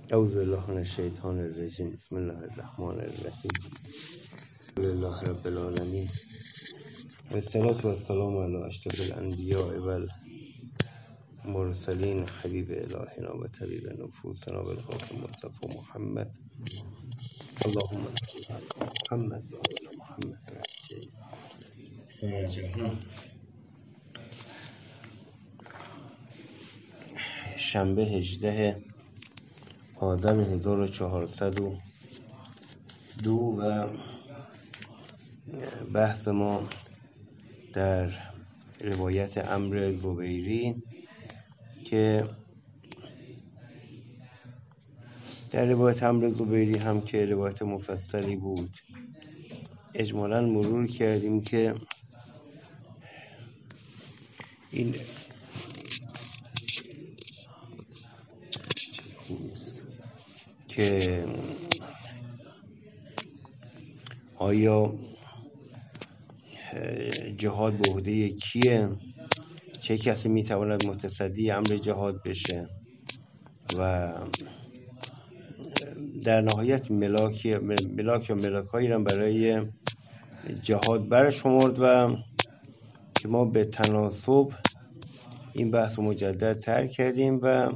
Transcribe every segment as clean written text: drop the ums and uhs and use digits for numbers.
اعوذ بالله من الشیطان الرجیم. بسم الله الرحمن الرحیم. لله رب العالمین و الصلاة و السلام علی اشرف الانبیاء و المرسلین حبیب الهنا و طبیب نفوسنا بالقاسم مصطفی محمد. اللهم صل علی محمد و علی محمد جهان. شنبه 18 آذر 1402 و بحث ما در روایت عمرو زبیری که در روایت عمرو زبیری هم که روایت مفصلی بود اجمالاً مرور کردیم که این که آیا جهاد به عهده کیه، چه کسی میتواند متصدی امر جهاد بشه و در نهایت ملاک یا ملاکایی را برای جهاد برشمرد و که ما به تناسب این بحث مجدد ترک کردیم و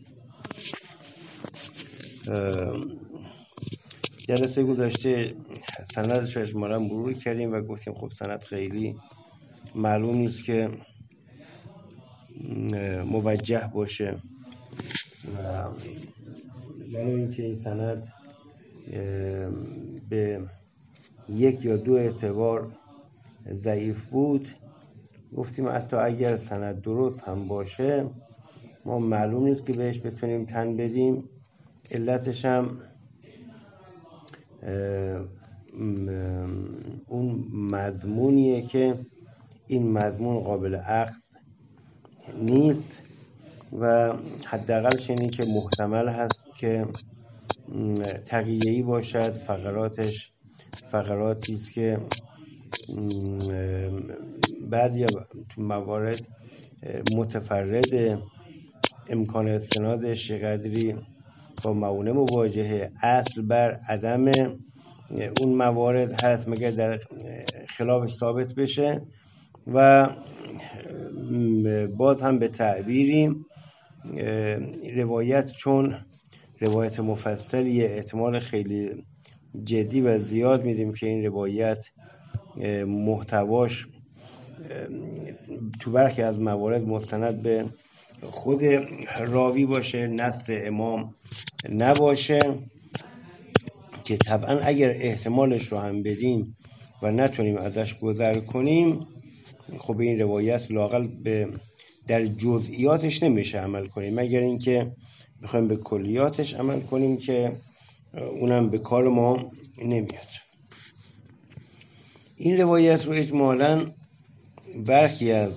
جلسه گذشته سندش رو اجمالا مرور کردیم و گفتیم خب سند خیلی معلوم نیست که موجه باشه و ولی اینکه این سند به یک یا دو اعتبار ضعیف بود، گفتیم حتی اگر سند درست هم باشه ما معلوم نیست که بهش بتونیم تن بدیم. علتش هم اون مضمونیه که این مضمون قابل اخذ نیست و حداقلش اینه که محتمل هست که تقییه‌ای باشد. فقراتش فقراتی است که بعضی تو موارد متفرد، امکان استنادش قدری با معونه مواجهه، اصل بر عدم اون موارد هست مگر در خلافش ثابت بشه و باز هم به تعبیری روایت چون روایت مفصلی احتمال خیلی جدی و زیاد میدیم که این روایت محتواش تو برخی از موارد مستند به خود راوی باشه، نص امام نباشه، که طبعا اگر احتمالش رو هم بدیم و نتونیم ازش گذر کنیم خب این روایت لااقل در جزئیاتش نمیشه عمل کنیم مگر اینکه بخوایم به کلیاتش عمل کنیم که اونم به کار ما نمیاد. این روایت رو اجمالاً برخی از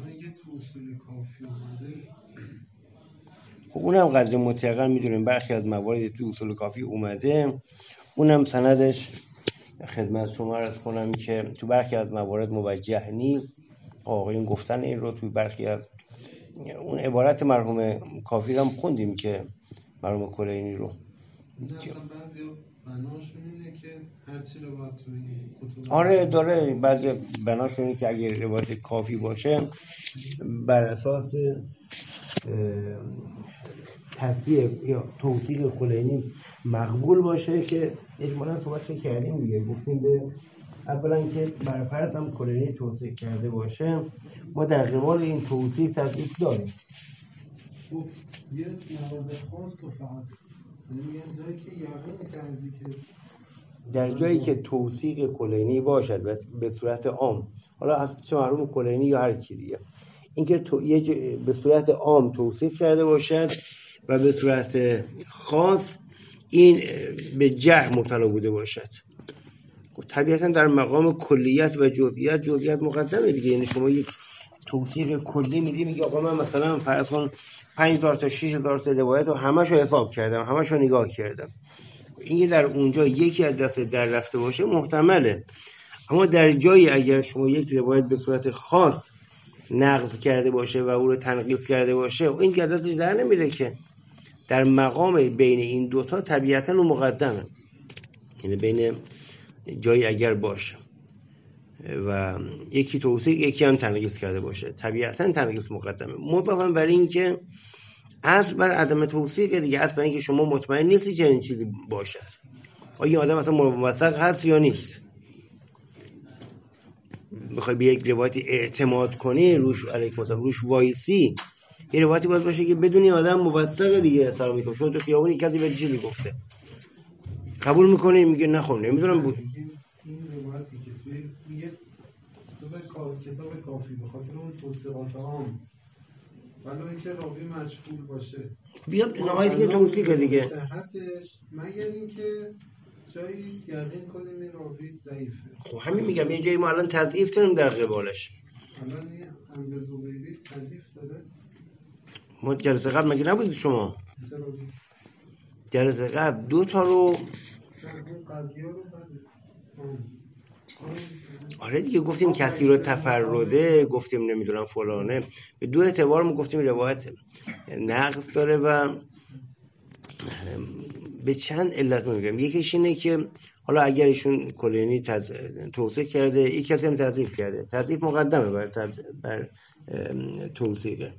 خب اونم قدر متیقن میدونیم برخی از موارد تو اصول کافی اومده، اونم سندش خدمت شما عرض کنم که تو برخی از موارد موجه نیست. آقایون گفتن این رو توی برخی از اون عبارت مرحوم کافی رو هم خوندیم که مرحوم کلینی رو آره داره بعضی بناشون اینه که اگر روایت کافی باشه بر اساس تصدیق یا توثیق کلینی مقبول باشه که اجمالا صحبت کردیم دیگه. گفتیم به اولا که بر فرض هم کلینی توثیق کرده باشه ما در قبال این توثیق تطبیق داریم. یه موارد خاص رو فقط در جایی که توثیق کلینی باشد و به صورت عام، حالا از چه مرحوم کلینی یا هر کی دیگه، اینکه به صورت عام توثیق کرده باشد و به صورت خاص این به جرح مبتلا بوده باشد. طبیعتا در مقام کلیت و جزئیات مقدمه دیگه. یعنی شما یک توثیق کلی میدی میگه آقا من مثلا فرض کن 5000 تا 6000 تا روایت رو همشو حساب کردم، همشو نگاه کردم، اینکه در اونجا یکی از دست در رفته باشه محتمله. اما در جایی اگر شما یک روایت به صورت خاص نقض کرده باشه و او رو تنقیص کرده باشه این که دستش در نمیره که در مقام بین این دوتا طبیعتاً اون مقدمه، یعنی بین جایی اگر باشه و یکی توثیق یکی هم تنقیص کرده باشه طبیعتاً تنقیص مقدمه. مضافاً بر این که اصل بر عدم توثیق دیگه، اصل بر این که شما مطمئن نیستی چنین چیزی باشد. آیا آدم اصلا موثق هست یا نیست؟ بخوای به یک روایتی اعتماد کنی، روش علیکم السلام روش وایسی، یه روایتی باید باشه که بدونی آدم موثق دیگه. سلام علیکم، شما تو خیابون کسی به چیزی گفته قبول میکنی؟ میگه نه خب نمیدونم بود. این روایتی که توی میگه کتاب کافی به خاطر اون توثیقات عام، ولی اینکه راوی مجهول باشه بیاد نهایت که توثیق دیگه، صحتش مگر اینکه جایی یقین کنیم این راوی ضعیفه. خب همین میگم یه جایی ما الان تضعیف کنیم در قبالش. الان این امر زبیدی تضعیف داده. ما جلسه قبل مگه نبودید شما؟ جلسه قبل 2 تا رو آره دیگه گفتیم کسی رو تفرده، گفتیم نمیدونم فلانه، به 2 اعتبار ما گفتیم روایت نقص داره و به چند علت میگم. یکیش اینه که حالا اگر ایشون کلینی توثیق کرده، یک کسی هم تضعیف کرده، تضعیف مقدمه بر توثیقه.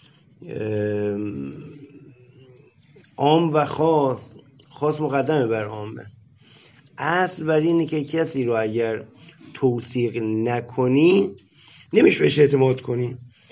عام و خاص مقدمه بر عامه. اصل بر اینه که کسی رو اگر توثیق نکنی نمیشه بهش اعتماد کنی.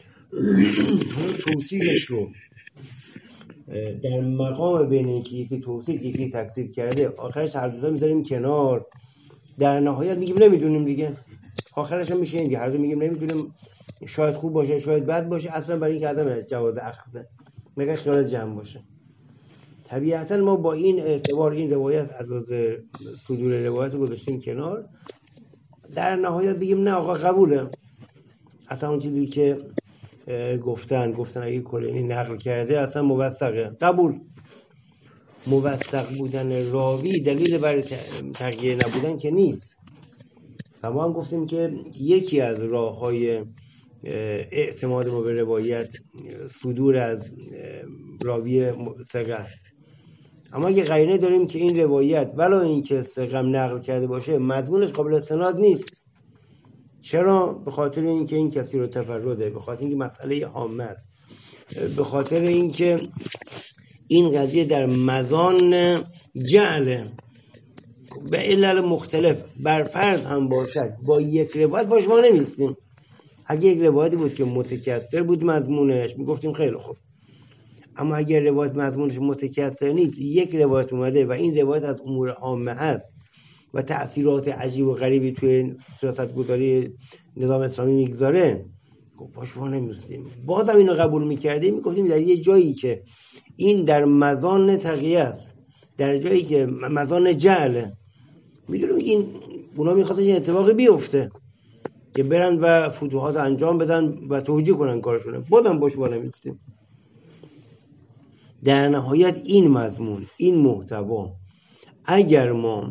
توثیقش رو در مقام بین اینکه یکی توثیق یکی تکذیب کرده، آخرش هر دو تا میذاریم کنار، در نهایت میگیم نمیدونیم دیگه. آخرش هم میشه اینکه هر دو میگیم نمیدونیم، شاید خوب باشه شاید بد باشه، اصلا برای اینکه عدم جواز اخذه مگر خیال جمع باشه. طبیعتا ما با این اعتبار این روایت از صدور روایت رو گذاشتیم کنار، در نهایت بگیم نه آقا قبوله، اصلا اون چیزی که گفتن اگه کلینی نقل کرده اصلا موثقه، قبول. موثق بودن راوی دلیل برای تغییر نبودن که نیست. و ما هم گفتیم که یکی از راه‌های اعتماد ما به روایت صدور از راوی ثقه است. اما اگه قرینه داریم که این روایت ولو اینکه ثقه نقل کرده باشه مضمونش قابل استناد نیست. چرا؟ به خاطر اینکه این کسی رو تفرده، به خاطر اینکه مسئله عامه است، به خاطر اینکه این قضیه در مزان جعل به علل مختلف بر فرض هم باشد با یک روایت باش ما نمیستیم. اگه یک روایتی بود که متکثر بود مضمونش میگفتیم خیلی خوب، اما اگر روایت مضمونش متکثر نیست، یک روایت اومده و این روایت از امور عامه است و تأثیرات عجیب و غریبی توی سیاستگذاری نظام اسلامی میگذاره، باش ما نمیستیم. بازم اینو قبول میکردیم، میگفتیم در یه جایی که این در مزان تقیه است، در جایی که مزان جعله، میدونیم این اونا میخواستن این اتفاقی بیفته که برن و فتوحات انجام بدن و توجیه کنن کارشونه، بازم باش ما نمیستیم. در نهایت این مضمون، این محتوا، اگر ما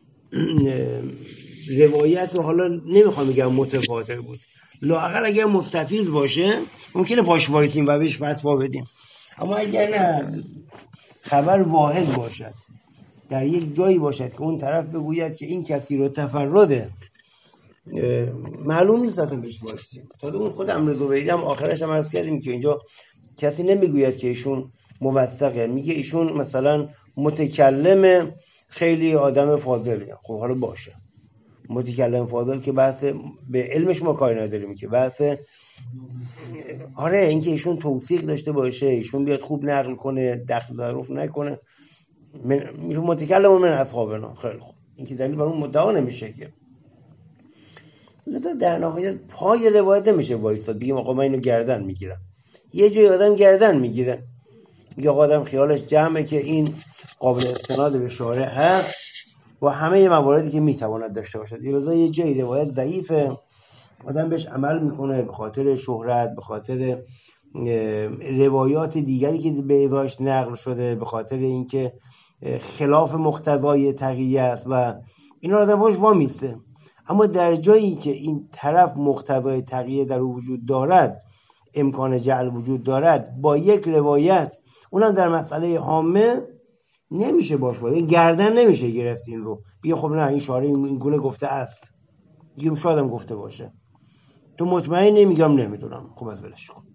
روایت رو حالا نمیخوام بگم متواتر بود، لااقل اگر مستفیض باشه ممکنه پاش وایسیم و بهش فتوا بدیم، اما اگر نه خبر واحد باشد، در یک جایی باشد که اون طرف بگوید که این کسی رو تفرده، معلوم نیست اصلا بهش وایسیم. تا اون خود امر زبیدی هم آخرش هم عرض کردیم که اینجا کسی نمیگوید که ایشون موثقه، میگه ایشون مثلا متکلم خیلی آدم فاضلیه. خب حالا باشه، متکلم فاضل که بحث به علمش ما کاری نداریم، که بحث آره اینکه ایشون توثیق داشته باشه، ایشون بیاد خوب نقل کنه، دخل ظروف نکنه، متکلم من اصحابنا، خیلی خوب، این که دلیل بر اون مدعا نمیشه که. لذا در نهایت پای روایت نمیشه وایساد بگیم آقا من اینو گردن میگیرم. یه جای آدم گردن میگیره، میگه آقا آدم خیالش جمعه که این قابل استناد به شارع هست و همه مواردی که میتواند داشته باشد. لذا یه جای روایت ضعیفه، آدم بهش عمل میکنه به خاطر شهرت، به خاطر روایات دیگری که به ازاش نقل شده، به خاطر اینکه خلاف مقتضای تقیه است و اینا آدم باش وامیسته. اما در جایی که این طرف مقتضای تقیه در وجود دارد، امکان جعل وجود دارد، با یک روایت اونم در مسئله عامه نمیشه باش بود، گردن نمیشه گرفت این رو بیا خب نه این شارع این گونه گفته است، دیگه شاید هم گفته باشه، تو مطمئن نمیگم نمیدونم، خب از ولش کن.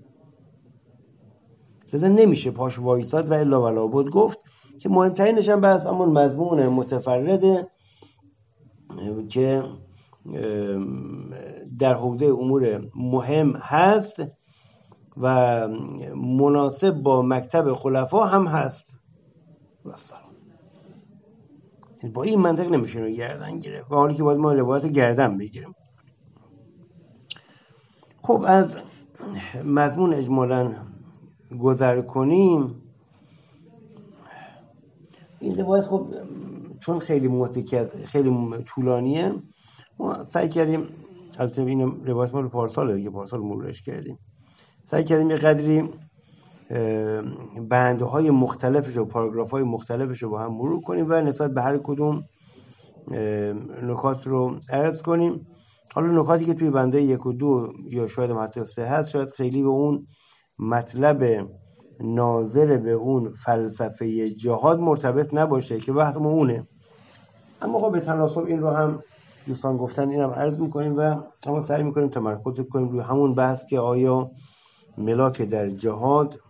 لذا نمیشه پاش وایساد و الا ولا بود گفت که مهمترینش هم بس همون مضمون متفرده که در حوزه امور مهم هست و مناسب با مکتب خلفا هم هست. با این منطق نمیشه رو گردن گرفت و حالی که باید ما روایت رو گردن بگیریم. خب از مضمون اجمالاً گذر کنیم. این روایت خب چون خیلی طولانیه ما سعی کردیم، البته این روایت ما رو پارسال دیگه پارسال مرورش کردیم، سعی کردیم یه قدری بندهای مختلفش و پاراگراف‌های مختلفش رو با هم مرور کنیم و نسبت به هر کدوم نکات رو عرض کنیم. حالا نکاتی که توی بنده 1 و 2 یا شاید حتی 3 هست شاید خیلی به اون مطلب ناظر به اون فلسفه جهاد مرتبط نباشه که بحث ما اونه، اما خب به تناسب این رو هم دوستان گفتن اینم عرض میکنیم و اما سعی میکنیم تمرکز کنیم روی همون بحث که آیا ملاک در جهاد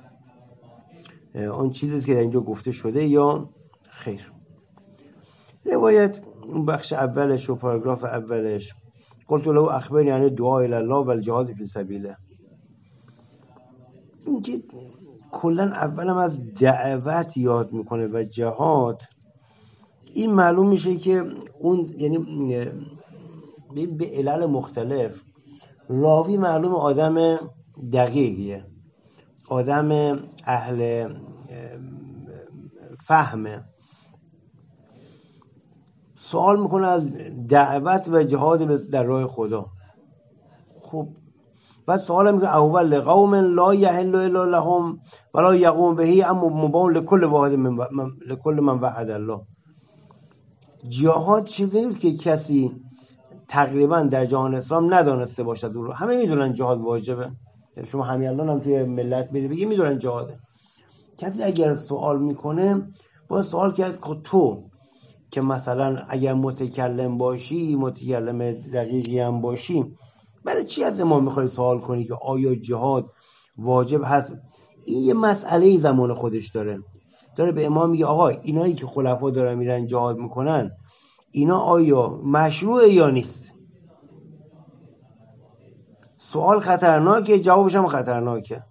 آن چیزی که در اینجا گفته شده یا خیر. روایت اون بخش اولش و پاراگراف اولش قلت له اخبرنی یعنی دعا الی الله و الجهاد فی سبیله، این که کلا اولم از دعوت یاد میکنه و جهاد، این معلوم میشه که اون یعنی به علل مختلف راوی معلوم آدم دقیقیه، آدم اهل فهمه، سوال میکنه از دعوت و جهاد در راه خدا. خب بعد سوال میکنه اول قوم لا یحل الا لهم ولا یقوم به اما مبان لكل واحد لكل من وحد الله. جهاد چیزی نیست که کسی تقریبا در جهان اسلام ندانسته باشد اون رو، همه میدونن جهاد واجبه، شما همین الان هم توی ملت بگی میدونن جهاده. کسی اگر سوال میکنه باید سوال کرد که تو که مثلا اگر متکلم باشی، متکلم دقیقی هم باشی، برای چی از ما میخوای سوال کنی که آیا جهاد واجب هست؟ این یه مسئله زمان خودش داره به امام میگه آقا اینایی که خلفا دارن میرن جهاد میکنن اینا آیا مشروعه یا نیست؟ سوال خطرناکه، جوابش هم خطرناکه،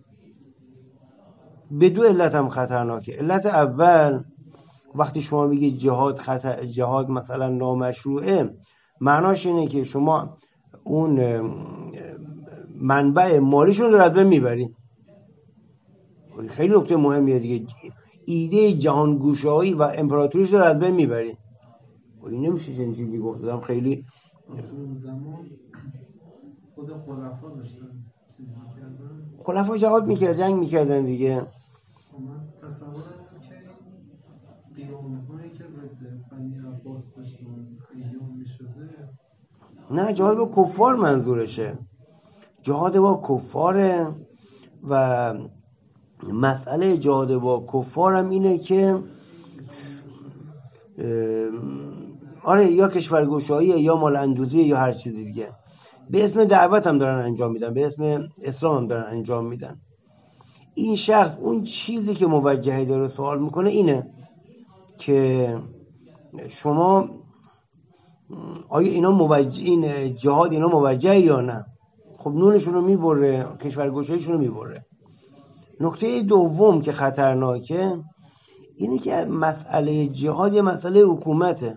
به 2 علت هم خطرناکه. علت اول وقتی شما میگی جهاد مثلا نامشروعه، معناش اینه که شما اون منبع مالیشون رو از بین میبری. خیلی نکته مهمیه دیگه، ایده جهانگوشایی و امپراتوریش رو از بین میبری. این نمیشه چنین چیزی گفتم. خیلی اون زمان خود خلفا داشتن چیز میکردن، خلفا جهاد میکردن، جنگ میکردن دیگه. من تصورم که قیامهایی که ضد بنی عباس داشتن ایام میشده، نه جهاد با کفار منظورشه، جهاد با کفاره و مسئله جهاد با کفار هم اینه که آره یا کشورگشایی یا مال اندوزی یا هر چیزی دیگه، به اسم دعوت هم دارن انجام میدن، به اسم اسلام هم دارن انجام میدن. این شخص اون چیزی که موجهی داره سوال میکنه اینه که شما آیا اینا این جهاد اینا موجه یا نه؟ خب نونشون رو میبره، کشورگشاییشون رو میبره. نکته دوم که خطرناکه اینه که مسئله جهاد یه مسئله حکومته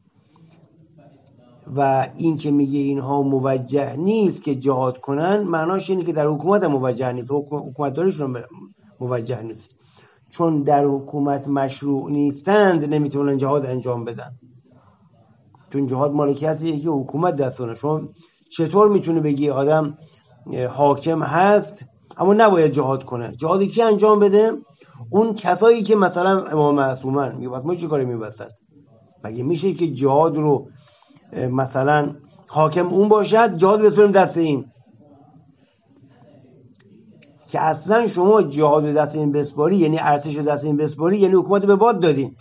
و این که میگه اینها موجه نیست که جهاد کنن، معناش اینه که در حکومت هم موجه نیست، حکومت داریشون موجه نیست، چون در حکومت مشروع نیستند نمیتونن جهاد انجام بدن، چون جهاد مالکیتیه که حکومت دستونه. شما چطور میتونه بگی آدم حاکم هست اما نباید جهاد کنه؟ جهادی کی انجام بده؟ اون کسایی که مثلا امام معصومن. میگه بس ما چه کاری میبستد؟ مگه میشه که جهاد رو مثلا حاکم اون باشد، جهاد بسپریم دست این؟ که اصلا شما جهاد و دست این بسپاری، یعنی ارتش و دست این بسپاری، یعنی حکومت به باد دادین.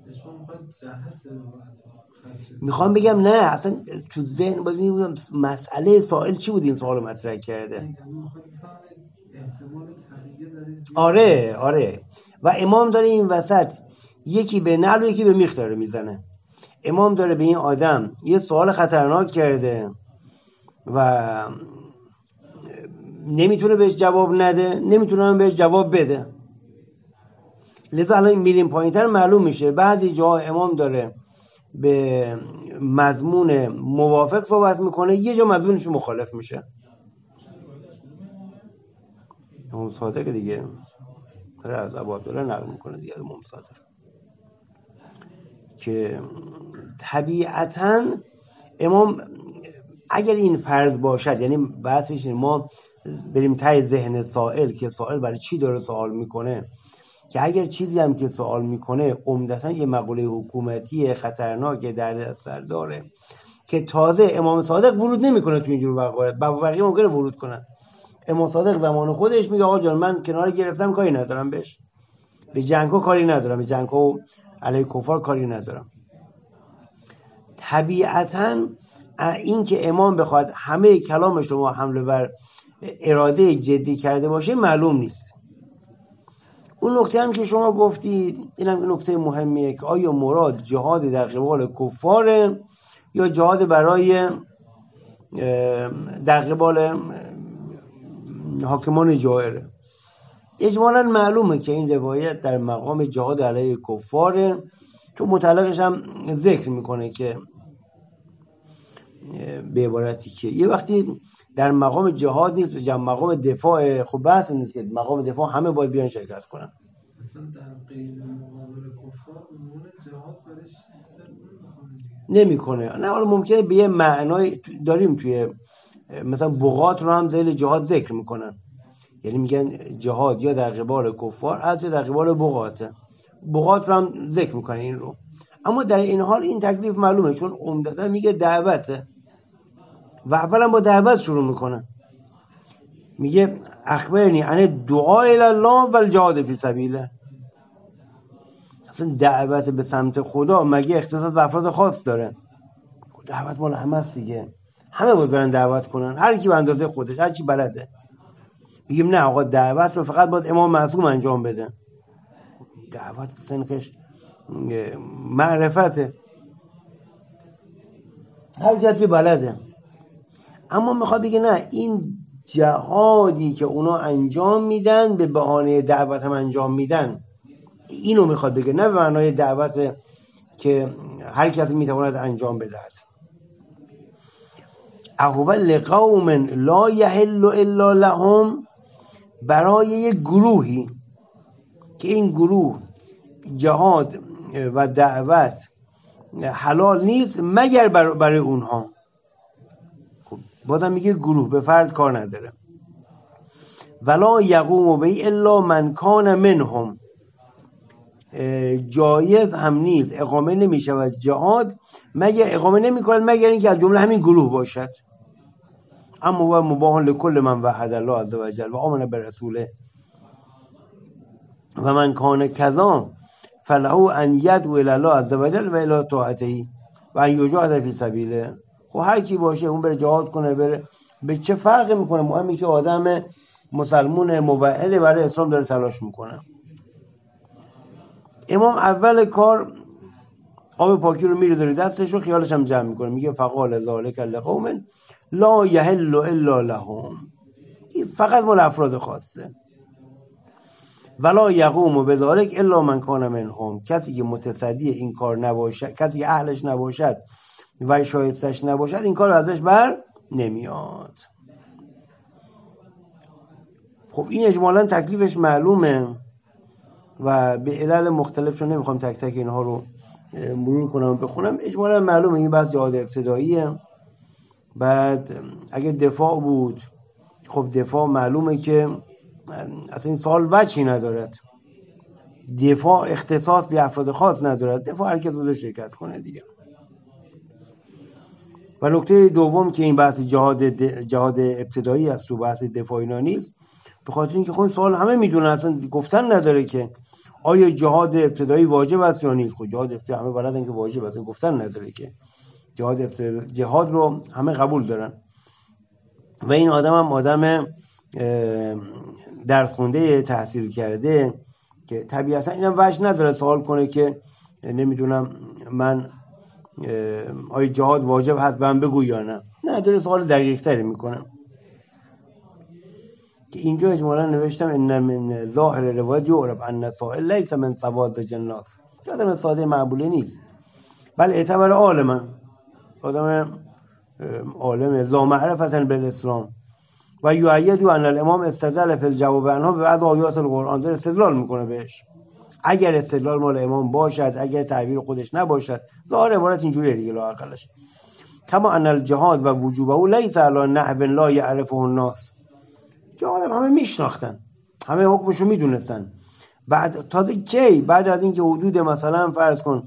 میخوام بگم نه، اصلا تو ذهن باید میگم مسئله سائل چی بود این سوالو مطرح کرده. آره و امام داره این وسط یکی به نعل و یکی به میخ داره میزنه. امام داره به این آدم یه سوال خطرناک کرده و نمیتونه بهش جواب نده، نمیتونه بهش جواب بده. لذا الان میریم پایینتر معلوم میشه بعضی جاها امام داره به مضمون موافق صحبت میکنه، یه جا مضمونش مخالف میشه. امام صادق دیگه داره از ابو عبدالله نقل میکنه دیگه، امام صادق که طبیعتاً امام اگر این فرض باشد، یعنی بحثش ما بریم ته ذهن سائل که سائل برای چی داره سوال میکنه، که اگر چیزی هم که سوال میکنه عمدتاً یه مقوله حکومتی خطرناک در دستر داره که تازه امام صادق ورود نمیکنه تو اینجور وقایع، بقیه ممکنه ورود کنن. امام صادق زمان خودش میگه آقا جان من کنار گرفتم کاری ندارم بهش، به جنگ‌ها کاری ندارم، به جنگ‌ها علیه کفار کاری ندارم. طبیعتاً این که امام بخواد همه کلامش رو حمله بر اراده جدی کرده باشه معلوم نیست. اون نکته هم که شما گفتید اینم نکته مهمیه که آیا مراد جهاد در قبال کفاره یا جهاد برای در قبال حاکمان جائره. اجمالاً معلومه که این روایت در مقام جهاد علیه کفاره، چون متعلقش هم ذکر میکنه که به عبارتی که یه وقتی در مقام جهاد نیست و مقام دفاع، خب بحث نیست که مقام دفاع همه باید بیان شرکت کنن. اصلا در غیر مقابل کفار عنوان جهاد برش نمیکنه. نه حالا ممکنه به یه معنای داریم توی مثلا بغات رو هم ذیل جهاد ذکر میکنن، یعنی میگن جهاد یا در قبال کفار هست یا در قبال بغاته، بغات رو هم ذکر میکنن این رو. اما در این حال این تکلیف معلومه، چون عمدتا میگه دعوته و اولا با دعوت شروع میکنه. میگه اخبرنی عن دعا الی الله و الجهاد فی سبیله. اصلا دعوت به سمت خدا مگه اختصاص به افراد خاص داره؟ دعوت مال همه است دیگه، همه باید برن دعوت کنن، هر کی به اندازه خودش، هر کی بلده. میگیم نه آقا دعوت رو فقط باید امام معصوم انجام بده. دعوت سنخش معرفته، هر کسی بلده. اما میخواد بگه نه، این جهادی که اونا انجام میدن به بهانه دعوت هم انجام میدن، اینو میخواد بگه، نه به معنای دعوت که هر کسی میتواند انجام بدهد. اهو لقوم لا یحل الا لهم، برای یک گروهی که این گروه جهاد و دعوت حلال نیست مگر برای اونها. خب بازم میگه گروه، به فرد کار نداره. ولا یقوم به الا من کان منهم، جایز هم نیست، اقامه نمیشود جهاد مگر اقامه نمیکند مگر اینکه از جمله همین گروه باشد. اما و مباح لكل من وحد الله عز وجل و آمن برسوله و من کان کذا فله ان یدعو الی الله عز وجل و الی طاعته و ان یجاهد فی سبیله. خب هر کی باشه اون بره جهاد کنه، بره، به چه فرقی میکنه؟ مهمی که آدم مسلمون موحد برای اسلام داره تلاش میکنه. امام اول کار آب پاکی رو میریزه روی دستش و خیالش هم جمع میکنه، میگه فقال ذالک لقوم لا یحل الا لهم، این فقط مال افراد خاصه. ولا یقوم بذلک الا من کان منهم، کسی که متصدی این کار نباشد، کسی که اهلش نباشد و شایستش نباشد، این کار ازش بر نمیاد. خب این اجمالا تکلیفش معلومه و به علل مختلف، چون نمیخوام تک تک اینها رو مرور کنم و بخونم، اجمالا معلومه این بحث جهاد ابتداییه. بعد اگه دفاع بود، خب دفاع معلومه که اصلا این سوال وجهی ندارد، دفاع اختصاص به افراد خاص ندارد، دفاع هر کس بوده شرکت کنه دیگه. و نکته دوم که این بحث جهاد ابتدایی است و بحث دفاع اینا نیست، به خاطر اینکه خود سوال همه میدونن، اصلا گفتن نداره که آیا جهاد ابتدایی واجب است یا نیست. خود جهاد ابتدایی همه بلدن که واجب است، گفتن نداره که جهاد رو همه قبول دارن. و این آدم هم آدم درس خونده، تحصیل کرده، که طبیعتا اینم وجه نداره سوال کنه که نمیدونم من آیا جهاد واجب هست من بگو یا نه داره سوال دقیق تری میکنه. که اینجا اجمالا نوشتم ان من ظاهر روایت یعرف ان سائل لیس من سواد الناس، که آدم ساده معمولی نیست، بل اعتبر عالما، آدم عالم ذا معرفة بالاسلام. و یؤید ان الامام استدل فی الجواب عنها به بعض آیات القرآن، داره استدلال میکنه بهش. اگر استدلال مال امام باشد، اگر تعبیر خودش نباشد، ظاهر عبارت اینجوریه دیگه لااقلش. کما ان الجهاد و وجوبه لیس علی نحو لا یعرفه الناس، جهاد همه میشناختن، همه حکمشو میدونستن. بعد تازه کی؟ بعد از اینکه حدود مثلا فرض کن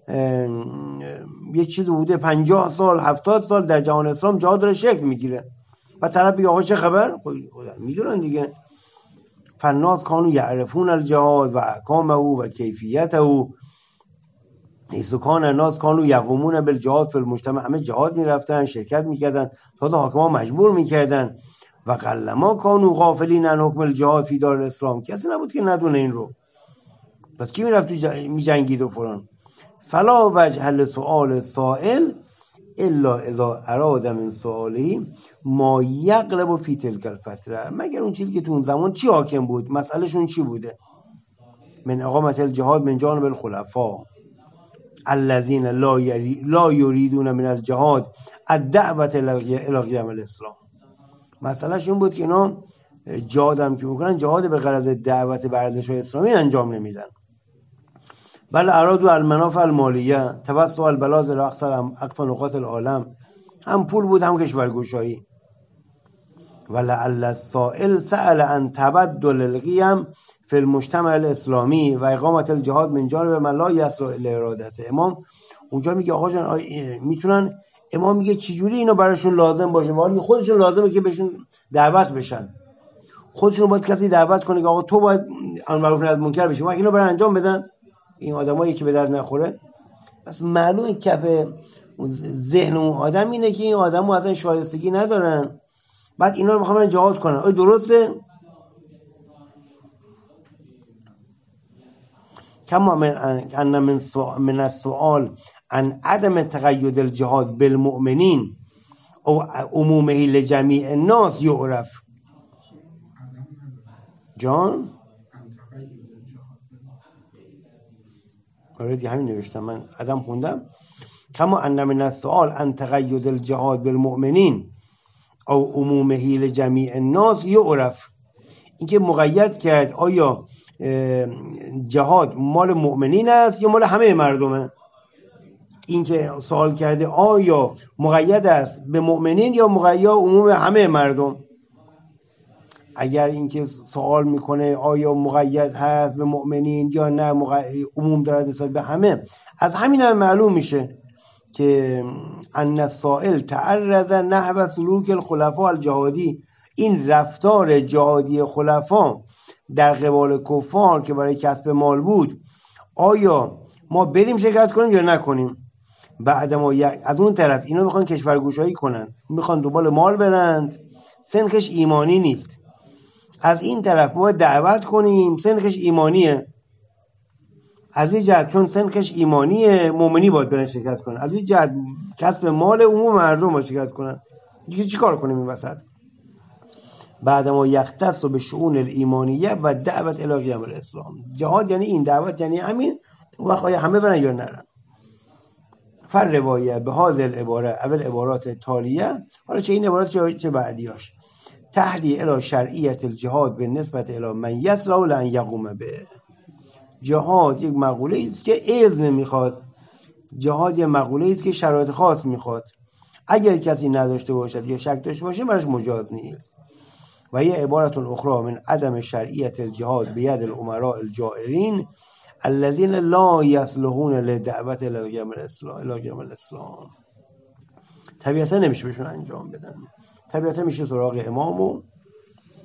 یه چیز حدود 50 سال 70 سال در جهان اسلام جهاد داره شکل میگیره و طرف بگه آقا چه خبر؟ میدونن دیگه. فالناس کانوا یعرفون الجهاد و احکامه و کیفیته، حیث کان الناس کانوا یقومون بالجهاد فی المجتمع، همه جهاد میرفتن، شرکت میکردن، تازه حاکما مجبور میکردن. و قلما کانوا غافلین عن حکم الجهاد فی دار الاسلام، کسی نبود که ندونه این رو، پس کی میرفت میجنگید و فلان. فلا وجه لسؤال السائل الا اذا اراد من سؤاله ما یغلب فی تلک الفتره، مگر اون چیزی که تو اون زمان چی حاکم بود، مسئلهشون چی بوده. من اقامت الجهاد من جانب الخلفاء الذين لا يريدون من الجهاد الدعوة الى قیام الاسلام، مسئلهشون بود که اینا جهاد هم که میکنن جهاد به غرض دعوت به ارزش اسلامی انجام نمیدن، بل ارادوا المنافع المالیه توسع البلاد الى اقصى نقاط العالم، هم پول بود هم کشورگشایی. ولعل السائل سأل عن تبدل القيم فی المجتمع الاسلامی و اقامت الجهاد من جانب من لا یصل الی ارادته. امام اونجا میگه آقا جان میتونن، امام میگه چجوری اینو براشون لازم باشه، ولی خودشون لازمه که بهشون دعوت بشن، خودشون باید کسی دعوت کنه که آقا تو باید امر معروف نهی از منکر بشی و اینو برای انجام بدن. این آدمایی که به درد نخوره، پس معلومه کف ذهن اون آدم اینه که این آدمو اصلا شایستگی ندارن، بعد اینا رو میخوان جهاد کنن. آیا درسته؟ کما من السؤال عن عدم تقید الجهاد بالمؤمنین او عمومه لجمیع الناس یعرف. جان آره همین نوشتم من، عدم خوندم. کما ان من السؤال عن تقید الجهاد بالمؤمنین او عمومه لجمیع الناس یعرف، اینکه مقید کرد آیا جهاد مال مؤمنین است یا مال همه مردمه. اینکه سوال کرده آیا مقید است به مؤمنین یا مقید عموم همه مردم. اگر اینکه سوال میکنه آیا مقید هست به مؤمنین یا نه عموم دارد نسبت به همه، از همین هم معلوم میشه که ان السائل تعرض نحو سلوک الخلفاء الجهادی، این رفتار جهادی خلفا در قبال کفار که برای کسب مال بود، آیا ما بریم شرکت کنیم یا نکنیم. بعد ما از اون طرف اینا میخوان کشورگشایی کنن، میخوان دنبال مال برند، سنخش ایمانی نیست. از این طرف ما دعوت کنیم، سنخش ایمانیه. از این جهت چون سنخش ایمانیه مؤمنی باید برن شرکت کنن، از این جهت کسب مال عموم مردم باید شرکت کنن. دیگه چی کار کنیم این وسط؟ بعد ما یختص به شؤون الایمانیه و دعوت الی قیام الاسلام. جهاد یعنی این، دعوت یعنی همین. وقت همه برن یا نرن. فر روایه به هذه العباره اول عبارات تالیه، حالا چه این عبارات چه بعدیاش، تهدی الی شرعیت الجهاد به نسبت الی من یسلو لن یقوم به. جهاد یک مقوله است که اذن میخواد، جهاد یک مقوله است که شرایط خاص میخواد. اگر کسی نداشته باشد یا شک داشته باشه براش مجاز نیست. و یه عبارت اخرى من عدم شرعیت الجهاد بید الامراء الجائرین الذين لا يصلحون لدعوت الى قیام الاسلام. طبیعتا نمیشه بهشون انجام بدن، طبیعتا میشه سراغ امام و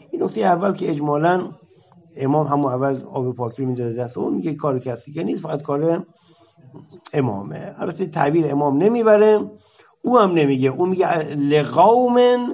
این نکته اول که اجمالاً امام همون اول آب پاکی رو میداده دست اون، میگه کار کسی که نیست، فقط کار امامه. البته تعبیر امام نمیبره، او هم نمیگه، اون میگه لقومن،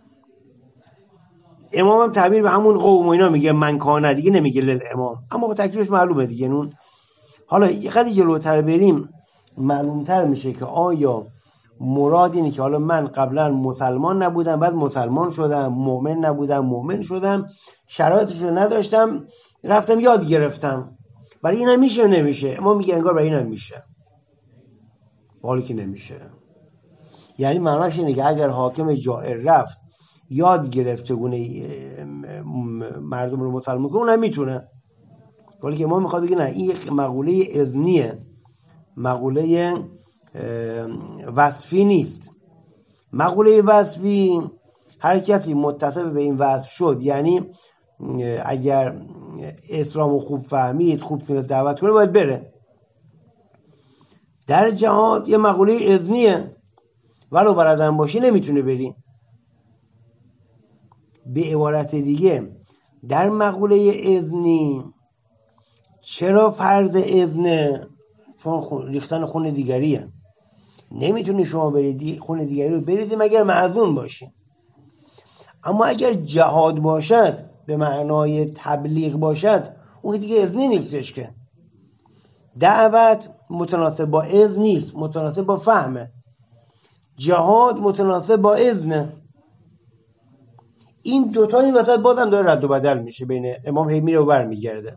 امام هم تعبیر به همون قوم و اینا میگه من کانه، دیگه نمیگه للامام، اما تکلیفش معلومه دیگه. نون حالا قدری جلوتر بریم معلومتر میشه که آیا مراد اینه که حالا من قبلا مسلمان نبودم بعد مسلمان شدم، مؤمن نبودم مؤمن شدم، شرایطش رو نداشتم رفتم یاد گرفتم، برای این هم میشه نمیشه؟ امام میگه انگار برای این هم میشه، حالی که نمیشه. یعنی معناش اینه که اگر حاکم جائر رفت یاد گرفت چگونه مردم رو مسلمان کنه، اونم میتونه، ولی که امام میخواد بگه نه، این یک مقوله اذنیه، مقوله وصفی نیست. مقوله وصفی هر کسی متصف به این وصف شد، یعنی اگر اسلام خوب فهمید، خوب تونه دعوت کنه، باید بره. در جهاد یه مقوله اذنیه، ولو بلدن باشی نمیتونه بری. به عبارت دیگه در مقوله اذنی چرا فرض اذنه؟ چون ریختن خون دیگریه، نمیتونی شما برید خون دیگری رو بریزی مگر معذون باشی. اما اگر جهاد باشد به معنای تبلیغ باشد، اون دیگه اذنی نیستش که. دعوت متناسب با اذن نیست، متناسب با فهمه. جهاد متناسب با اذنه. این دوتا این وسط بازم داره رد و بدل میشه بین امام، هی میره و برمیگرده.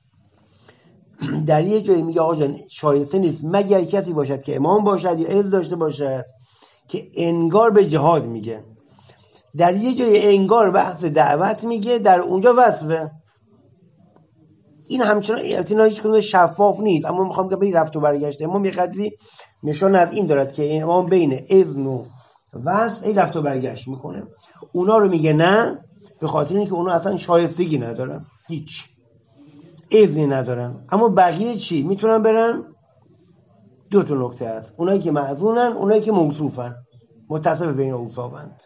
در یه جایی میگه آقا جان شایسته نیست مگر کسی باشد که امام باشد یا اذن داشته باشد که انگار به جهاد میگه. در یه جای انگار بحث دعوت میگه، در اونجا وصفه. این همچنان اعتنا هیچ کدوم شفاف نیست، اما میخوام که به رفت و برگشت امام یه قدری نشان از این دارد که امام بین اذن و وصف این رفت و برگشت میکنه. اونا رو میگه نه، به خاطر اینکه اونا اصلا شایستگی ندارن، هیچ اذنی ندارن. اما بقیه چی میتونن برن؟ دو تا نکته هست، اونایی که معذونن، اونایی که موصوفن، متصف بین اوصافند.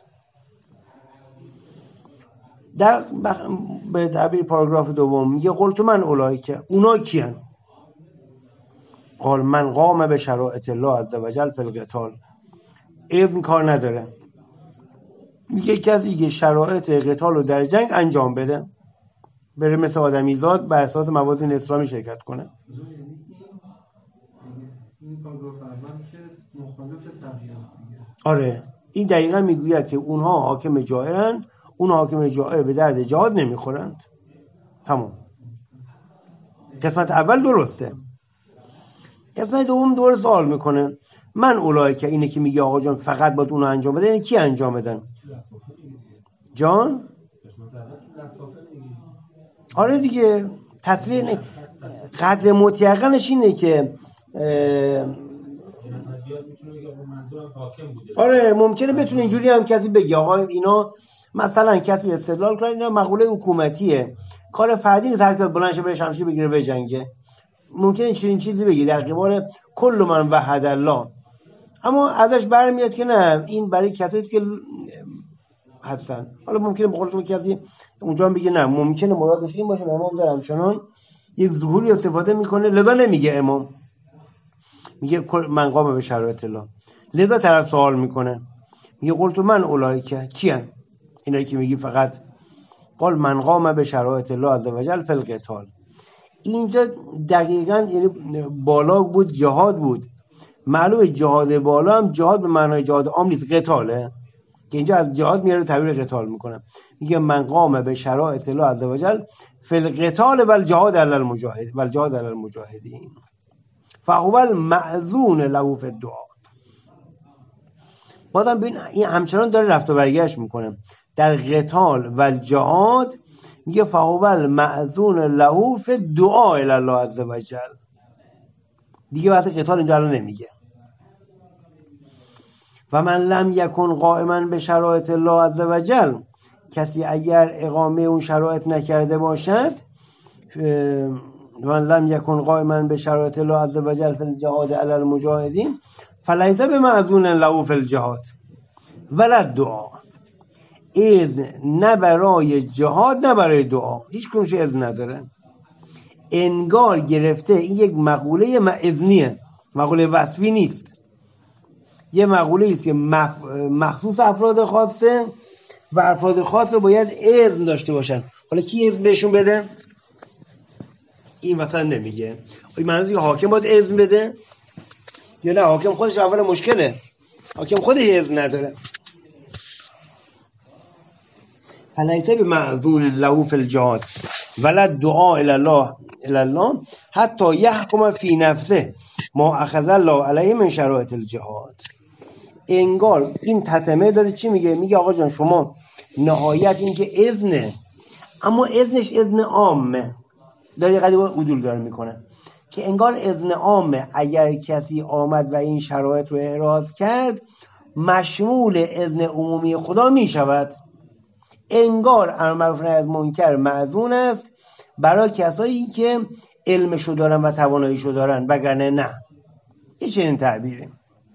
در به تعبیر پاراگراف دوم میگه قلت من اولئک، اونا کیان؟ قال من قام به شرایط الله عز وجل فی القتال. اذن کار نداره، میگه کسی که شرایط قتال رو در جنگ انجام بده، بره مثل آدمیزاد بر اساس موازین اسلامی شرکت کنه. این پاراگراف اول که مخالف تغییر است دیگه. آره این دقیقا میگوید که اونها حاکم جائرن، اون حاکم جائر به درد جهاد نمیخورند. تمام. قسمت اول درسته. قسمت دوم دور سوال میکنه من اولئک، اینه که میگه آقا جان فقط باید اونو انجام بده، یعنی کی انجام بدن؟ جان؟ آره دیگه تصویر قدر متیقنش اینه که آره ممکنه بتونه اینجوری هم کسی بگه آقا اینا مثلا کسی استدلال کنه اینا مقوله حکومتیه، کار فردی نیست هر کس بلند شه بره شمشیر بگیره بجنگه. ممکنه این چیزی بگه در قبال کل من وحد الله، اما ازش برمیاد که نه این برای کسایی که هستن. حالا ممکنه به قول شما کسی اونجا بگه نه، ممکنه مرادش این باشه. امام داره همچنان یک ظهوری استفاده میکنه، لذا نمیگه امام، میگه من قام به شرایط الله. لذا طرف سوال میکنه میگه قلت من اولئک کیان؟ اینایی که میگی فقط قال من قام به شرایط الله عز وجل فی القتال. اینجا دقیقاً یعنی بالا بود، جهاد بود. معلومه جهاد بالا هم جهاد به معنای جهاد عام نیست، قتاله که اینجا از جهاد میاره تعبیر قتال میکنه. میگه من قام به شرایط الله عز وجل فی القتال والجهاد علی المجاهد والجهاد علی المجاهدین فهو المأذون له فی الدعاء. بازم ببین این همچنان داره رفت و برگشت میکنه. در قتال و جهاد میگه فهو المأذون له فی الدعاء الی الله عز وجل. دیگه واسه قتال اینجا الان نمیگه. و من لم یکن قائما به شرایط الله عز وجل، کسی اگر اقامه اون شرایط نکرده باشد، من لم یکن قائما به شرایط الله عز وجل فی الجهاد علی المجاهدین فلیس بمأذون له فی الجهاد ولا الدعاء. اذن نه برای جهاد نه برای دعا، هیچ کدومش اذن نداره. انگار گرفته این یک مقوله اذنیه، مقوله وصفی نیست، یه مقوله است که مخصوص افراد خاصه و افراد خاص رو باید اذن داشته باشن. حالا کی اذن بهشون بده؟ این مثلا نمیگه. این معنی که حاکم باید اذن بده یا نه حاکم خودش اول مشکله، حاکم خودش اذن نداره. فلیس بمعذور له فی الجهاد ولا دعاء الی الله حتی یحکم فی نفسه ما اخذ الله علیه من شرایط الجهاد. انگار این تتمه داره چی میگه؟ میگه آقا جان شما نهایت این که اذنه، اما اذنش اذن عامه، داره قدیم عدول داره میکنه که انگار اذن عامه، اگر کسی آمد و این شرایط رو احراز کرد مشمول اذن عمومی خدا میشود. انگار امر معروف نهی از منکر مأذون است برای کسایی که علمشو دارن و تواناییشو دارن، وگرنه نه. این چنین تعبیری.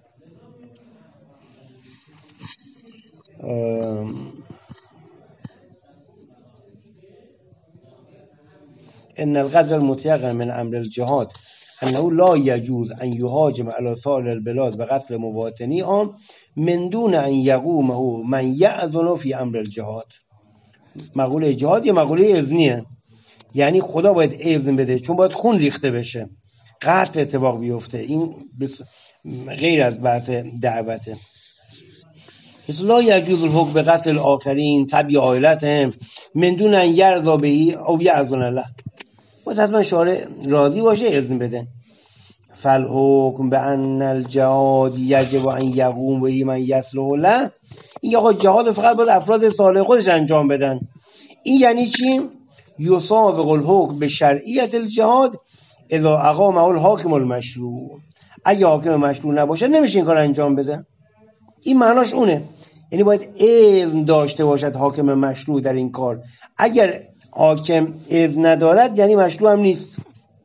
ان القدر المطلق من امر الجهاد انه لا يجوز ان يهاجم على سائر البلاد وقتل مواطنيهم من دون ان يقومه من يأذن في امر الجهاد. مقوله جهاد یه مقوله اذنیه، یعنی خدا باید اذن بده، چون باید خون ریخته بشه، قتل اتفاق بیفته. این غیر از بحث دعوته. لا یجوز الحکم به قتل الاخرین سبی عائلتهم من دون ان یرضا به او یأذن له. باید حتما شارع راضی باشه اذن بده. فالحکم به ان الجهاد یجب ان یقوم به من یصلح له، این آقا جهاد فقط باید افراد صالح خودش انجام بدن. این یعنی چی؟ یسابق الحکم به شرعیت الجهاد اذا اقامه الحاکم المشروع. اگه حاکم مشروع نباشه نمیشه این کار انجام بده. این معناش اونه، یعنی باید اذن داشته باشد حاکم مشروع در این کار. اگر حاکم اذن ندارد یعنی مشروع هم نیست.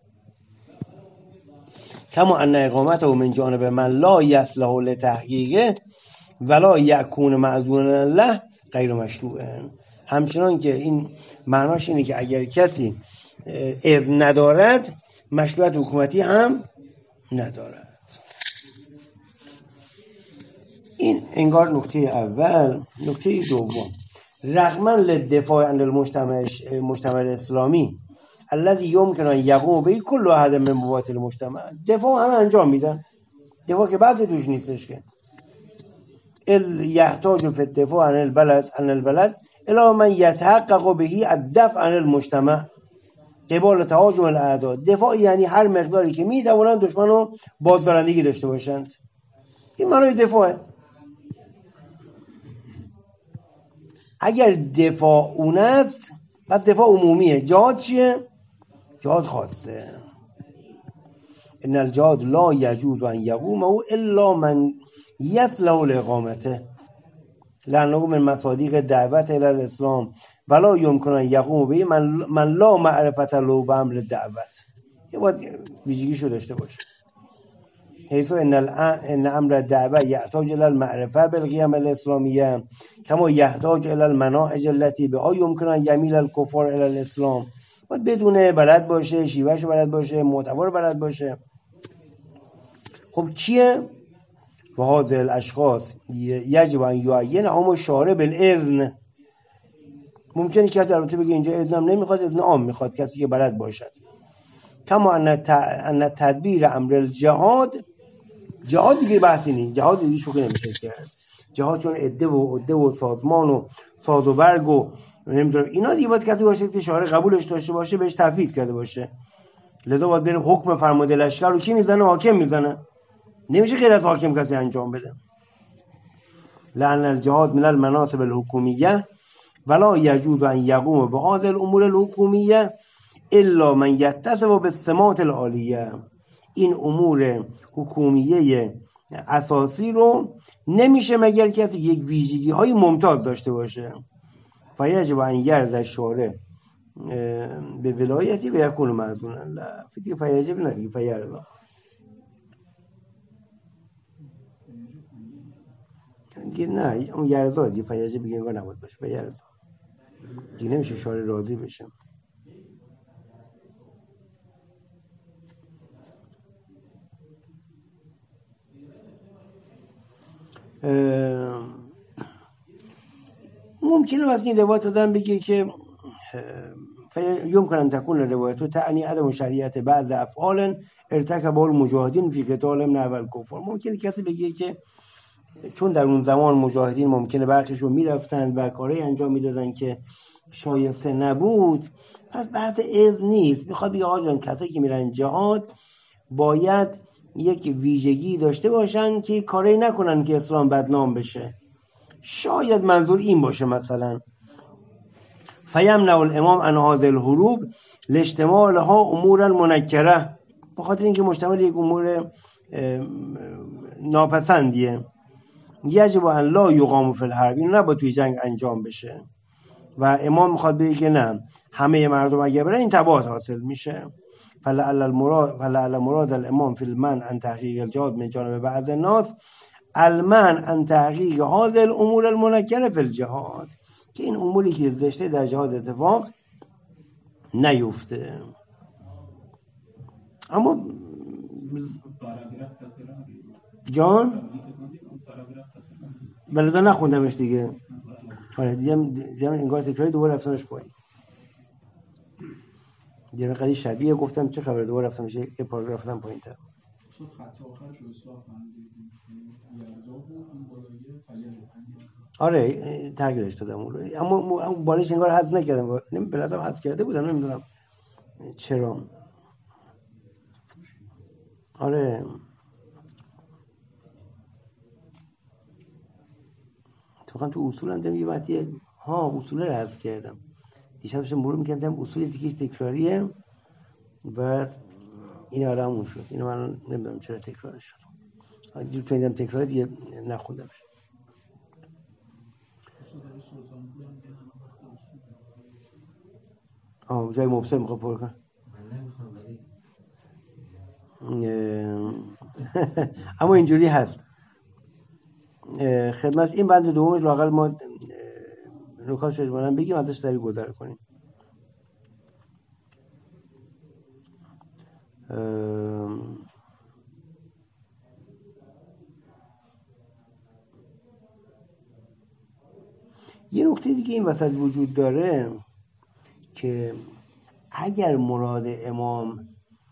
کما ان اقامته من جانب من لا یصلح لتحقیقه ولا یکون مأذونا له غیر مشروع. همچنان که این معناش اینه که اگر کسی اذن ندارد مشروعیت حکومتی هم ندارد. این انگار نکته اول. نکته دوم، رغما للدفاع عن المجتمع الاسلامی الذي يمكن ان يقوم به كل احد من موات المجتمع، دفاع هم انجام میدن، دفاع که بعضی توش نیستش که یحتاج فی الدفاع عن البلد الى من يتحقق به الدفع عن المجتمع قبال تهاجم الاعداء. دفاع یعنی هر مقداری که میتوانند دشمن رو بازدارندگی داشته باشند. این معنای دفاعه. اگر دفاع اون است پس دفاع عمومیه. جهاد چیه؟ جهاد خاصه. ان الجهاد لا یجوز ان یقومه الا من یصلح لاقامته لانه من مصادیق دعوت الی الاسلام ولا یمکن ان یقوم به من لا معرفت له بامر دعوت. یه باید ویژگیشو داشته باشه. حيث ان امر الدعوه يحتاج الى المعرفه بالقيم الاسلاميه كما يحتاج الى المناهج التي بها يمكن ان يميل الكفار الى الاسلام. باید بدونه، بلد باشه، شیوهشو بلد باشه، محتوا رو بلد باشه. خب چیه؟ وهذه الاشخاص يجب ان يعينهم الشارع بالاذن. ممکنه کسی البته بگه اینجا اذنم نمیخواد، اذن عام میخواد، کسی که بلد باشد. کما ان تدبیر امر الجهاد، جهاد دیگه بحثی نیست، جهاد دیگه شوخی نمیشه کرد. جهاد چون عده و سازمان و ساز و برگ و نمیدونم اینا دیگه باید کسی باشه که شارع قبولش داشته باشه، بهش تفویض کرده باشه. لذا باید بریم حکم فرمانده لشکر رو کی میزنه؟ حاکم میزنه. نمیشه غیر از حاکم کسی انجام بده. لأن الجهاد من المناصب الحکومیه ولا یجوز ان یقوم بهذه الامور الحکومیه الا من یتصف بالسمات العالیه. این امور حکومیه اساسی رو نمیشه مگر کسی یک ویژگی های ممتاز داشته باشه. فیجب ان یرضی الشارع به ولایتی و یکون مأذونا له. فیجب ندیگه فیرضی. نه اون یرزا دیگه فیجه بگه انگار نباید باشه به یرزا دیگه نمیشه شعار راضی بشه. ممکنه وقتی این روایت دادن بگه که يمكن أن تكون الرواية تعني عدم شرعیت بعض افعال ارتكب المجاهدین فی قتال من اول کفار. ممکنه کسی بگه که چون در اون زمان مجاهدین ممکنه برخیشون میرفتند و کارهایی انجام میدادن که شایسته نبود، پس بحث اذن نیست. میخواد بگه آقا جان کسایی که میرن جهاد باید یک ویژگی داشته باشن که کاری نکنن که اسلام بدنام بشه. شاید منظور این باشه مثلا فیمنع الامام عن هذه الحروب لاجتماعها امورا منکره، بخاطر اینکه مشتمل یک امور ناپسندیه. یجب ان لا یقام فی الحرب، این نباید توی جنگ انجام بشه و امام میخواد بگه که نه همه مردم اگه برن این تبعات حاصل میشه. فلعل مراد الامام فی المنع عن تحقیق الجهاد من جانب بعض الناس المنع عن تحقیق هذه الامور المنکره فی الجهاد، که این اموری که زشته در جهاد اتفاق نیفته. اما جان بلده نخوندمش دیگه، دیدم انگار تکراری دوباره رفتنش پایین. دیدم قدی شبیه گفتم چه خبره دوباره رفتنش یه پاراگراف رفتم پایین تر. آره تغییرش دادم اون رو، اما بالش انگار حذف نکردم، بلدم حذف کرده بودم نمیدونم چرا. آره تو اصولم دارم یه وقتی اصول رو حذف کردم، دیشب داشتم مرور میکردم اصول دیگه تکراریه و این آرامون شد. اینو من نمیدونم چرا تکرارش شد، جور تویدم تکرار دیگه نخوندمش. جای مبصر میخواد پر کن. اما اینجوری هست خدمت این بند دومش لااقل ما نکاتش رو اجمالاً بگیم ازش سریع گذر کنیم. یه نکته دیگه این وسط وجود داره که اگر مراد امام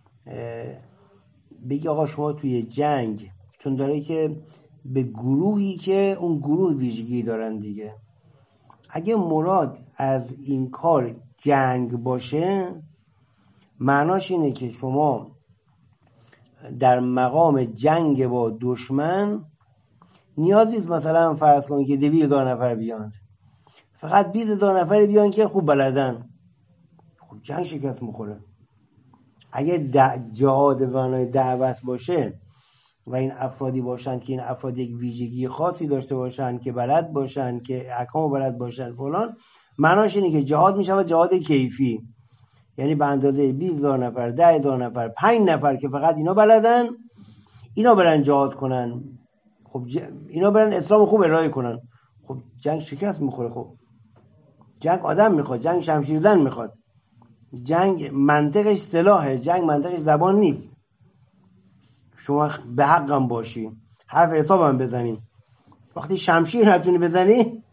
بگی آقا شما توی جنگ، چون داره که به گروهی که اون گروه ویژگی دارن دیگه، اگه مراد از این کار جنگ باشه معناش اینه که شما در مقام جنگ با دشمن نیازی نیست مثلا فرض کنید که 200,000 نفر بیان، فقط 20,000 نفر بیان که خوب بلدن، خب جنگ شکست میخوره. اگر جهاد به معنای دعوت باشه و این افرادی باشن که این افراد یک ویژگی خاصی داشته باشن که بلد باشن که احکام بلد باشن فلان، معناش اینه که جهاد میشه جهاد کیفی، یعنی به اندازه 20,000 نفر 10,000 نفر 5 نفر که فقط اینا بلدن، اینا برن جهاد کنن، خب اینا برن اسلام خوب ارائه کنن. خب جنگ شکست میخوره. خب جنگ آدم میخواد، جنگ شمشیر زن میخواد، جنگ منطقش سلاحه، جنگ منطقش زبان نیست. شما به حقم باشی، حرف حسابم بزنی، وقتی شمشیر نتونی بزنی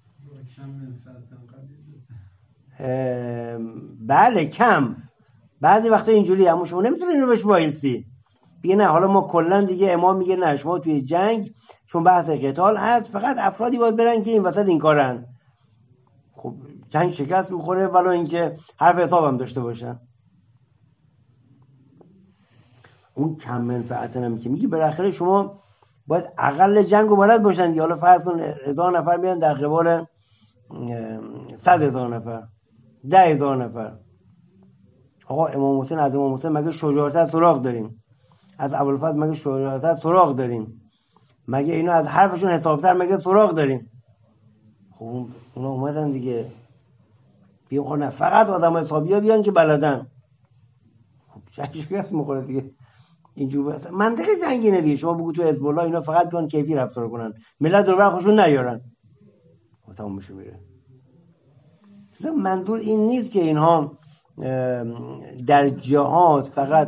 بله کم، بعضی وقتا اینجوری، اما شما نمیتونی اینو بهش وایسی بگه نه حالا ما کلا دیگه امام میگه نه شما توی جنگ چون بحث قتال هست فقط افرادی باید برن که این وسط این کارن. خب جنگ شکست میخوره ولو اینکه حرف حسابم داشته باشن. اون کم منفعتن هم که میگی بالاخره شما باید اقل جنگو بلد باشن دیگه. حالا فرض کن 1000 نفر میان در قبال 100,000 نفر 10,000 نفر. آقا امام حسین از امام حسین مگه شجاعت سراغ داریم؟ از ابوالفضل مگه شجاعت سراغ داریم؟ مگه اینا از حرفشون حسابتر مگه سراغ داریم؟ خب اونا اومدن دیگه بیان خب نه فقط آدم حسابی ها بیان که بلدن. خب شکست میخوره دیگه. اینجور بس منطق جنگی ندیه. شما بگو تو حزب الله اینا فقط بیان کیفی رفتار کنن، ملت دور بر خودشون نیارن، تمام میشه میره. منظور این نیست که اینها در جهاد فقط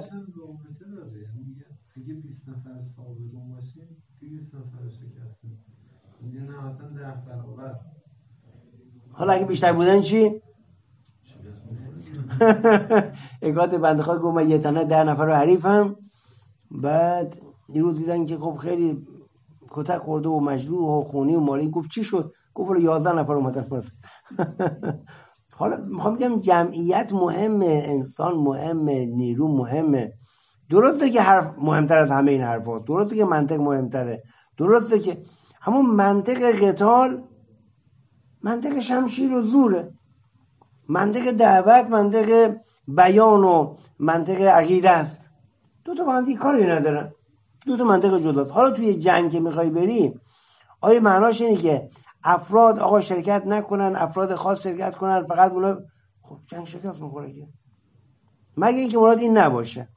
اگه 20 نفر صابرون باشیم 200 نفر شکستیم، اینجا نهایتاً 10 برابر. حالا اگه بیشتر بودن چی؟ اگات بنده خواهد گفت من یه تنه 10 نفر رو حریفم، بعد یه روز دیدن که خب خیلی کتک خورده و مجروح و خونی و مالی. گفت چی شد؟ گفت 11 نفر اومدن. حالا میخوام بگم جمعیت مهمه، انسان مهمه، نیرو مهمه. درسته که حرف مهمتر از همه این حرفات، درسته که منطق مهمتره، درسته که همون منطق قتال منطق شمشیر و زوره، منطق دعوت منطق بیان و منطق عقیده است. دو تا با هم دیگه کاری ندارن، دو تا منطق جداست. حالا توی جنگ که میخوای بری، آیا معناش اینه که افراد آقا شرکت نکنن، افراد خاص شرکت کنن، فقط اونا؟ خب جنگ شکست میخوره که، مگه اینکه مراد این نباشه.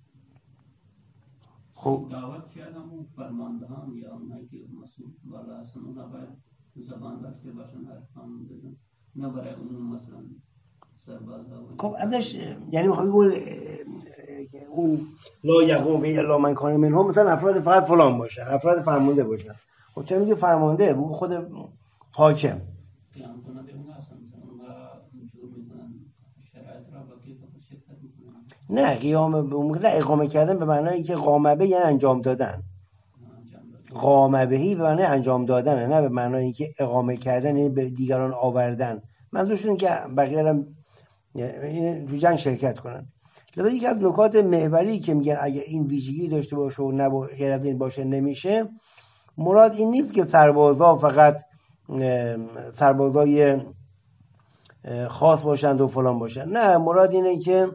خب دعوت کردم اون فرماندهان یا اونایی که مسئول بالا هستن اونا باید زبان داشته باشن، حرفان بدن، نه برای اون مثلا سربازها. خب ازش یعنی میخوام بگم اون لا یقوم الا من کان منهم مثلا افراد فقط فلان باشن، افراد فرمانده باشن. خب چرا میگه فرمانده؟ بگو خود حاکم. قیام کننده اون هستن، مثلا اونها جور میکنن شرایط را با کیف خود شرکت میکنن. نه قیام ممکنه اقامه کردن به معنایی که قامه به یعنی انجام دادن. قامه بهی به معنی انجام دادن، نه به معنایی که اقامه کردن یعنی به دیگران آوردن. منظورشون اینه که بقیه هم تو جنگ شرکت کنن. لذا یکی از نکات محوری که میگن اگر این ویژگی داشته باشه و غیر از این باشه نمیشه، مراد این نیست که سربازا فقط سربازای خاص باشند و فلان باشند. نه، مراد اینه که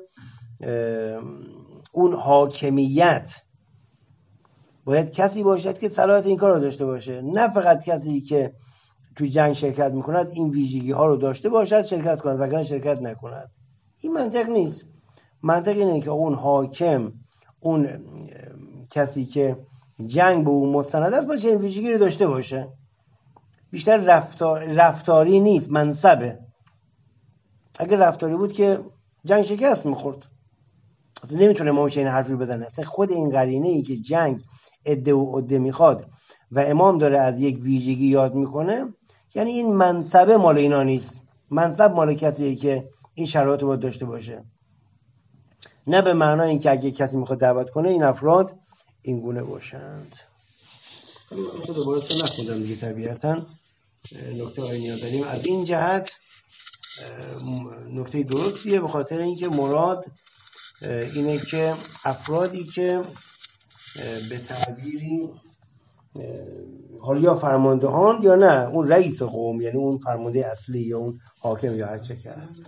اون حاکمیت باید کسی باشد که صلاحیت این کار رو داشته باشه، نه فقط کسی که توی جنگ شرکت میکند این ویژگی ها رو داشته باشد شرکت کند وگرنه شرکت نکند. این منطق نیست. منطق اینه که اون حاکم، اون کسی که جنگ به اون مستند است باید چنین ویژگی رو داشته باشه. بیشتر رفتاری نیست، منصبه. اگه رفتاری بود که جنگ شکست میخورد، اصلا نمیتونه امام چنین حرفی رو بزنه. اصلا خود این قرینه ای که جنگ عده و عده میخواد و امام داره از یک ویژگی یاد میکنه، یعنی این منصبه مال اینا نیست. منصب مال کسیه که این شرایط رو باید داشته باشه، نه به معنای این که اگه کسی میخواد دعوت کنه این افراد این گونه باشند. من دوباره نخوندم دیگه طبیعتا. نکته های نیاز داریم از این جهت نکته درستیه، به خاطر اینکه مراد اینه که افرادی که به تعبیری حالا یا فرماندهان یا نه اون رئیس قوم، یعنی اون فرمانده اصلی یا اون حاکم یا هر چه که هست،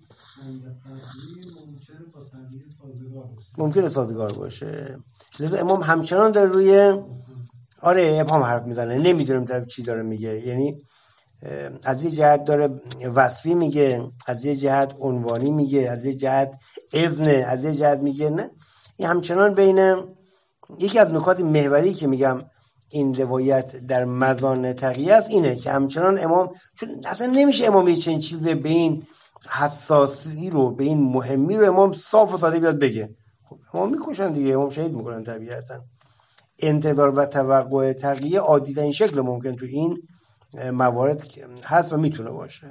ممکنه سازگار باشه. لذا امام همچنان داره روی ابهام حرف میزنه، نمیدونم طرف چی داره میگه. یعنی از یه جهت داره وصفی میگه، از یه جهت عنوانی میگه، از یه جهت اذن، از یه جهت میگه نه. این همچنان بین یکی از نکات محوری که میگم این روایت در مزان تقیه است اینه که همچنان امام، چون اصلا نمیشه امام یه چنین چیز به این حساسی رو، به این مهمی رو امام صاف و ساده بیاد بگه. خب امام میکشن دیگه، امام شهید میکنن طبیعتا. انتظار و توقع تقیه عادی ترین شکل ممکن تو این موارد هست و میتونه باشه.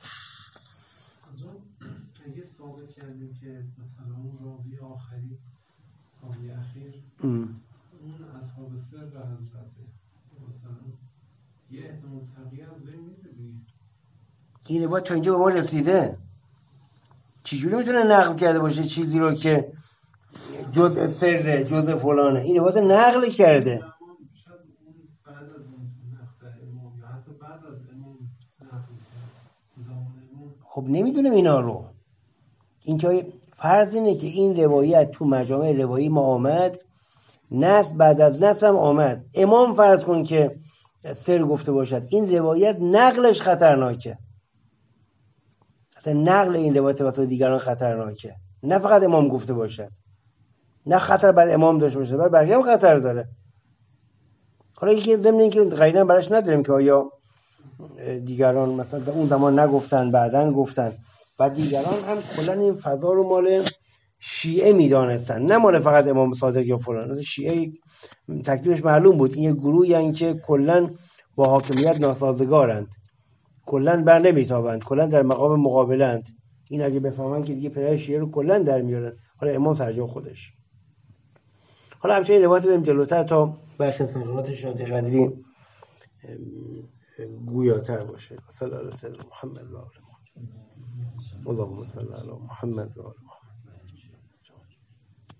اگه ثابت کردیم که مثلا اون راوی آخری، راوی اخیر اون اصحاب سر و حضرته، مثلا یه احتمال تقیه از بین میره دیگه. این روایت تا اینجا به ما رسیده، چجوری میتونه نقل کرده باشه چیزی رو که جزء سر، جزء فلانه؟ این روایت نقل کرده. شاید اون بعد از اون نقطه امام یا حتی بعد از امام نقل کرده زمان امام. خب نمیدونم اینا رو. این که فرض اینه که این روایت تو مجامع روایی ما آمد، نسل بعد از نسل هم آمد. امام فرض کن که سر گفته باشد، این روایت نقلش خطرناکه. اصلا نقل این روایت واسه دیگران خطرناکه، نه فقط امام گفته باشد. نه خطر بر امام داشته باشه، بر بقیه هم خطر داره. حالا یکی ضمن اینکه قرینه براش نداریم که آیا دیگران مثلا در اون زمان نگفتن بعدن گفتن و دیگران هم کلا این فضا رو مال شیعه میدانستن، نه مال فقط امام صادق یا فلان. شیعه تکلیفش معلوم بود، این یه گروهی هستند که کلا با حاکمیت ناسازگارند، کلا بر نمیتابند، کلا در مقام مقابلند. این اگه بفهمن که دیگه پدر شیعه رو کلا در میارن. حالا امام سرجا خودش. حالا همچنین روایت بریم جلوتر تا بخش از فقرات شاد قدری گویاتر باشه. صلی الله علیه و محمد و آله محمد. اللهم صل علی محمد و آله محمد.